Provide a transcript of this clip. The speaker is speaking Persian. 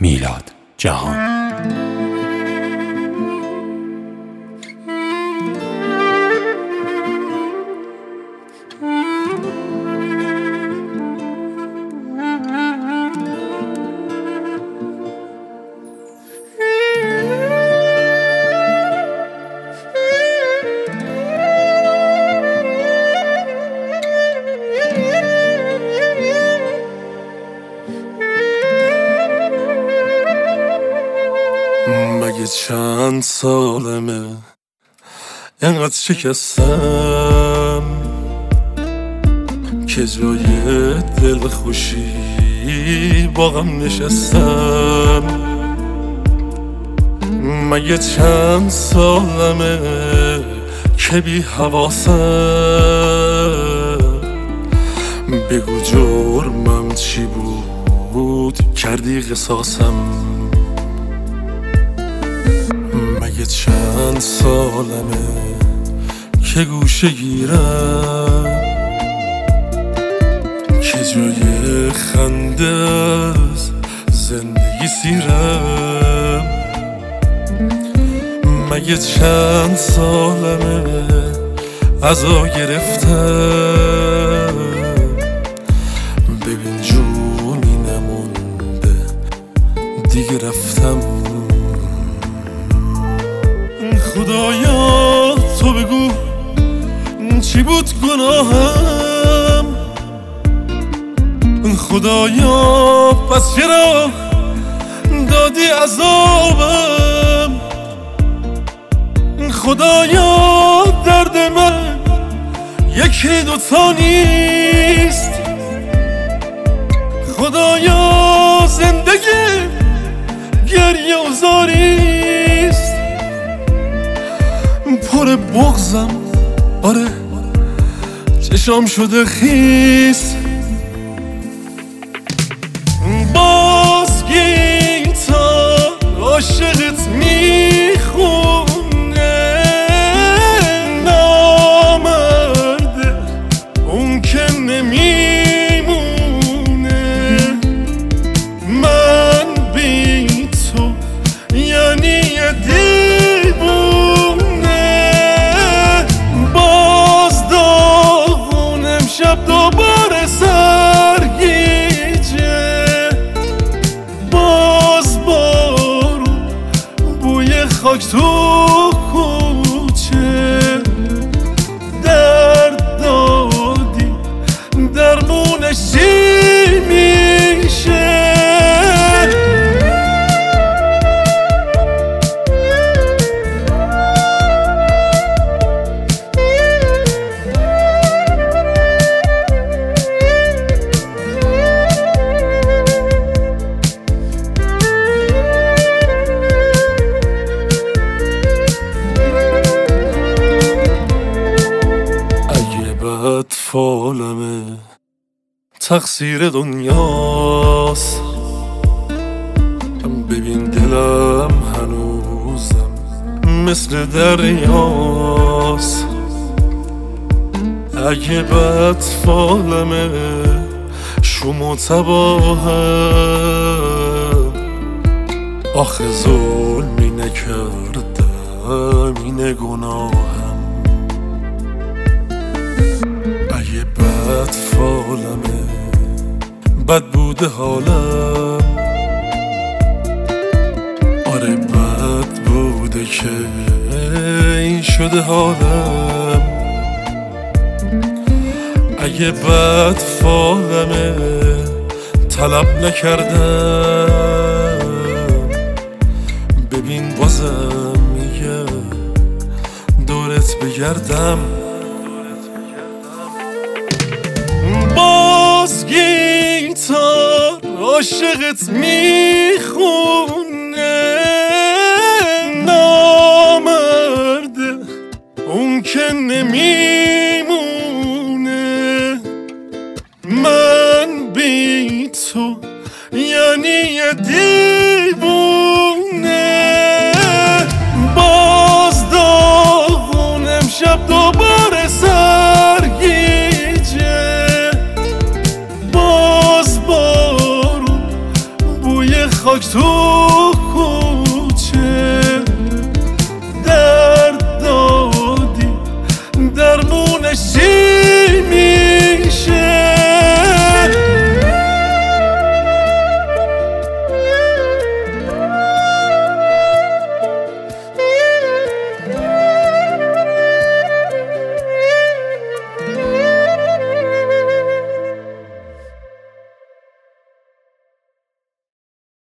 میلاد جهان. مگه چند سالمه اینقدر شکستم که جای دل خوشی با غم نشستم. مگه چند سالمه که بی حواسم، بگو جرمم چی بود کردی قصاصم. مگه چند سالمه که گوشه گیرم که جای خنده از زندگی سیرم. مگه چند سالمه عزا گرفتم، ببین جونی نمونده دیگه رفتم. خدایا تو بگو چی بود گناهم، خدایا پس چرا دادی عذابم. خدایا درد من یکی دوتا نیست، خدایا زندگی گریه و زاریست. پر بغضم آره چشام شده خیس، باز گیتار عاشقت میخونه. نامرده اون که نمیمونه، من بی تو یعنی یه شب دوباره سرگیجه، باز بارون بوی خاک تو کوچه. درد دادی درمونش چی میشه؟ فالمه تقصیر دنیاست، ببین دلم هنوزم مثل دریاست. اگه بد فالمه شوم و تباهم، آخه ظلمی نکردم اینه گناهم. اگه بد فالمه بد بوده حالم، آره بد بوده که این شده حالم. اگه بد فالمه طلب نکردم، ببین بازم میگم دورت بگردم. باز گیتار عاشقت میخونه، نامرده اون که نمیمونه. من بی تو یعنی یه دیوونه، باز داغونم شب دوباره سرگیجه، باز بارون بوی خاک تو